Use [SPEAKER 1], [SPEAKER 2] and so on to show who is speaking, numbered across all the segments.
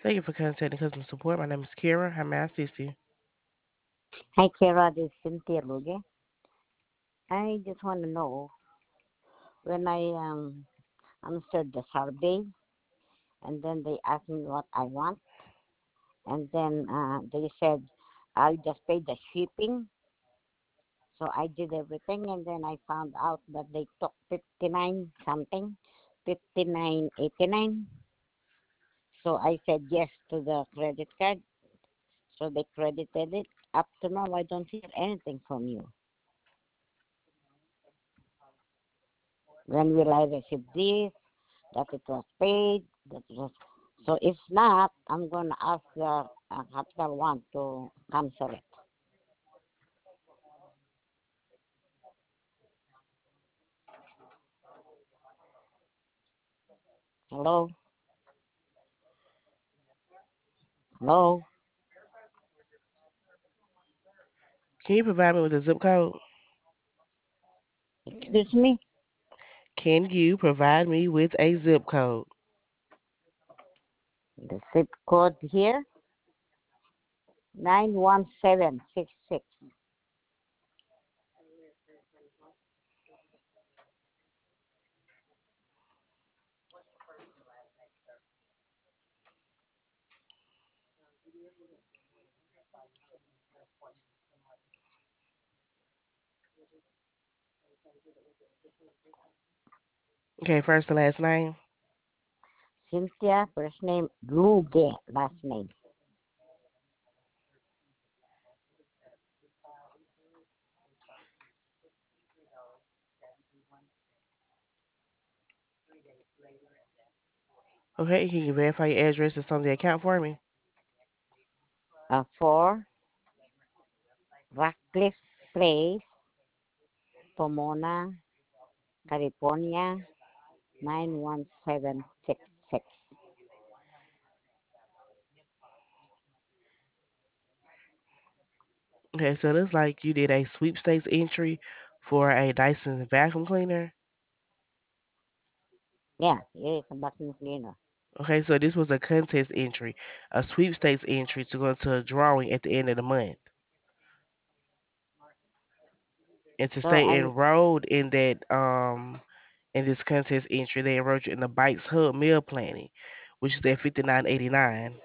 [SPEAKER 1] Thank you for contacting customer support. My name is Kira. How may I assist you?
[SPEAKER 2] Hi, Kara. This is Cynthia Luge. I just want to know when I answered the survey, and then they asked me what I want, and then they said I'll just pay the shipping. So I did everything, and then I found out that they took 59 something, 59.89. So I said yes to the credit card. So they credited it. Up to now, I don't hear anything from you. When will I receive this? That it was paid? That it was. So if not, I'm going to ask the Capital One to cancel it. Hello? Hello?
[SPEAKER 1] Can you provide me with a zip code?
[SPEAKER 2] Excuse me?
[SPEAKER 1] Can you provide me with a zip code?
[SPEAKER 2] The zip code here, 91766.
[SPEAKER 1] Okay, first and last name.
[SPEAKER 2] Cynthia, first name, Luge, last name.
[SPEAKER 1] Okay, can you verify your address that's on the account for me?
[SPEAKER 2] 4 Radcliffe Place, Pomona, California, 91766.
[SPEAKER 1] Okay, so it looks like you did a sweepstakes entry for a Dyson vacuum cleaner.
[SPEAKER 2] Yeah, here is a vacuum cleaner.
[SPEAKER 1] Okay, so this was a contest entry, a sweepstakes entry to go into a drawing at the end of the month. And to
[SPEAKER 2] So
[SPEAKER 1] stay
[SPEAKER 2] I'm,
[SPEAKER 1] enrolled in this contest entry, they enrolled you in the Bikes Hub meal planning, which is at $59.89.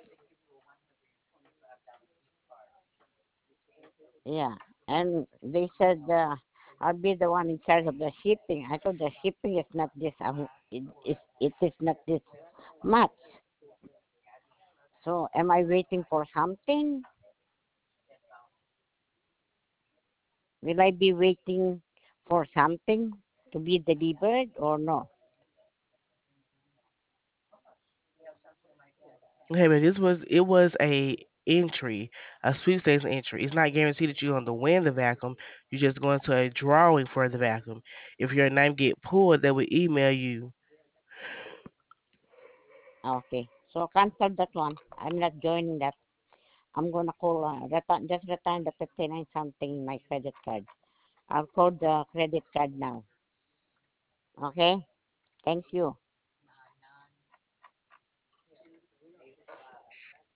[SPEAKER 2] yeah. And they said I'll be the one in charge of the shipping. I thought the shipping is not this, it is not this much. So am I waiting for something? Will I be waiting for something to be delivered or no?
[SPEAKER 1] Okay, but it was a entry, a sweepstakes entry. It's not guaranteed that you're going to win the vacuum. You're just going to a drawing for the vacuum. If your name get pulled, they will email you.
[SPEAKER 2] Okay. So cancel that one. I'm not joining that. I'm gonna call just return the 59 something in my credit card. I'll call the credit card now. Okay? Thank you.